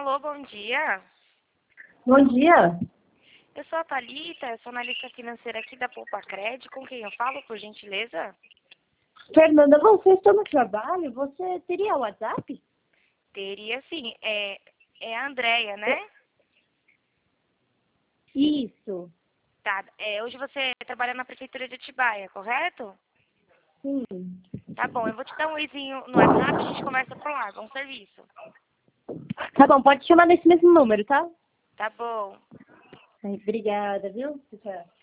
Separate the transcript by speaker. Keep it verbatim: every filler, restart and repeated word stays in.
Speaker 1: Alô, bom dia.
Speaker 2: Bom dia.
Speaker 1: Eu sou a Thalita, eu sou analista financeira aqui da Poupa Cred. Com quem eu falo, por gentileza?
Speaker 2: Fernanda, você está no trabalho? Você teria WhatsApp?
Speaker 1: Teria sim. É, é a Andréia, né?
Speaker 2: Isso.
Speaker 1: Tá. É, hoje você trabalha na Prefeitura de Atibaia, correto?
Speaker 2: Sim.
Speaker 1: Tá bom, eu vou te dar um oizinho no WhatsApp, a gente conversa por lá. Bom serviço.
Speaker 2: Tá bom, pode chamar nesse mesmo número, tá?
Speaker 1: Tá bom.
Speaker 2: Ai, obrigada, viu? Tchau.